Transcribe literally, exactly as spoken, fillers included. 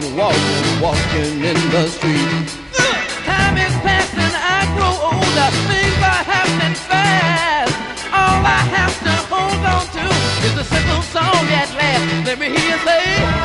walking, walking in the street. Time is passing, I grow older, things are happening fast. All I have to hold on to is a simple song at last. Let me hear you say